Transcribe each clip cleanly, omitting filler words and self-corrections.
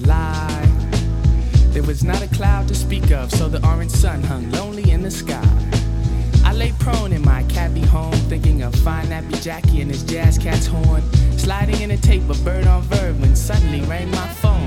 lie. There was not a cloud to speak of, so the orange sun hung lonely in the sky. I lay prone in my cabby home, thinking of fine nappy Jackie and his jazz cat's horn, sliding in a tape of bird on verb when suddenly rang my phone.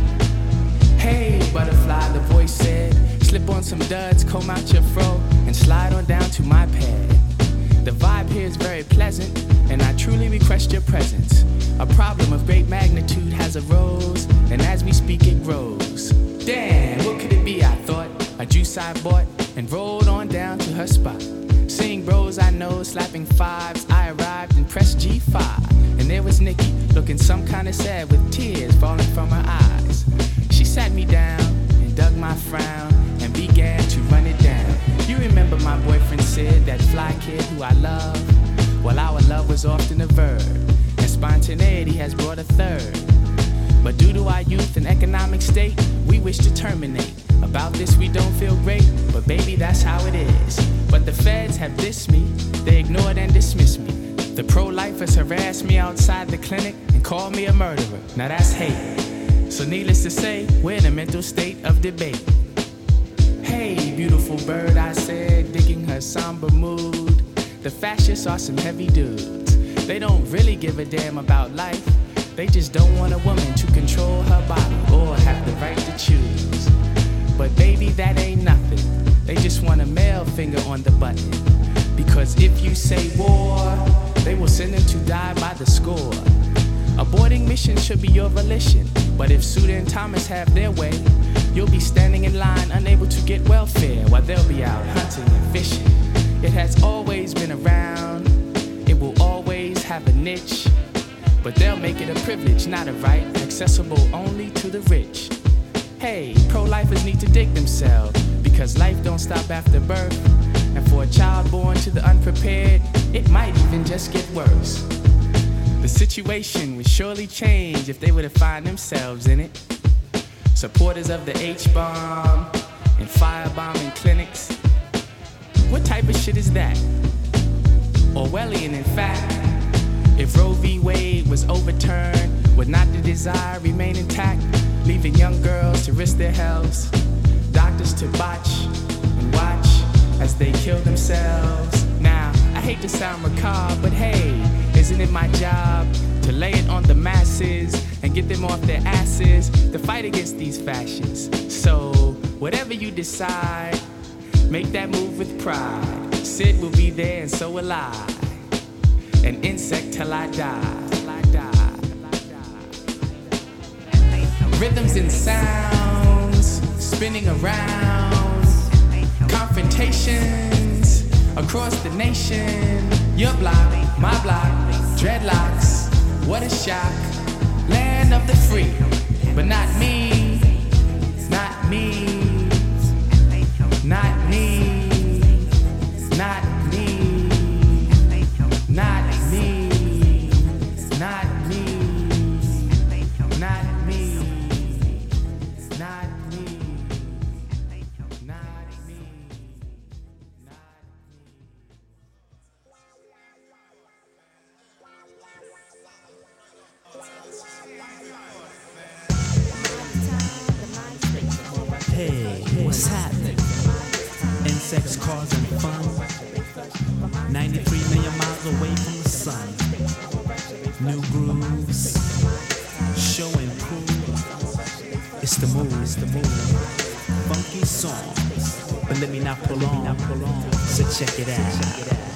Hey, butterfly, the voice said, slip on some duds, comb out your fro, and slide on down to my pad. The vibe here is very pleasant, and I truly request your presence. A problem of great magnitude has arose, and as we speak it grows. Damn, what could it be, I thought? A juice I bought, and rolled on down to her spot. Seeing bros I know slapping fives, I arrived and pressed G5. And there was Nikki, looking some kind of sad with tears falling from her eyes. She sat me down and dug my frown and began to run it down. You remember my boyfriend Sid, that fly kid who I love? Well, our love was often a verb, and spontaneity has brought a third. But due to our youth and economic state, we wish to terminate. About this we don't feel great, but baby, that's how it is. But the feds have dissed me, they ignored and dismissed me. The pro-lifers harassed me outside the clinic and called me a murderer. Now that's hate. So needless to say, we're in a mental state of debate. Hey, beautiful bird, I said, digging her somber mood. The fascists are some heavy dudes. They don't really give a damn about life. They just don't want a woman to control her body or have the right to choose. But baby, that ain't nothing. They just want a male finger on the button. Because if you say war, they will send them to die by the score. Aborting mission should be your volition. But if Suda and Thomas have their way, you'll be standing in line unable to get welfare while they'll be out hunting and fishing. It has always been around. It will always have a niche. But they'll make it a privilege, not a right, accessible only to the rich. Hey, pro-lifers need to dig themselves, because life don't stop after birth. And for a child born to the unprepared, it might even just get worse. The situation would surely change if they were to find themselves in it. Supporters of the H-bomb and firebombing clinics. What type of shit is that? Orwellian, in fact. If Roe v. Wade was overturned, would not the desire remain intact, leaving young girls to risk their healths, doctors to botch and watch as they kill themselves? Now, I hate to sound macabre, but hey, isn't it my job to lay it on the masses and get them off their asses to fight against these fascists? So, whatever you decide, make that move with pride. Sid will be there and so will I. An insect till I die. Rhythms and sounds spinning around. Confrontations across the nation. Your block, my block, dreadlocks. What a shock. Land of the free, but not me. Not me. Not me. Not me. Not me, not me, not me, not me, not me, Hey, what's happening? Insects causing fun. 93 million miles away from the sun. New grooves, show and prove. It's the move. Funky songs, but let me not prolong. So check it out.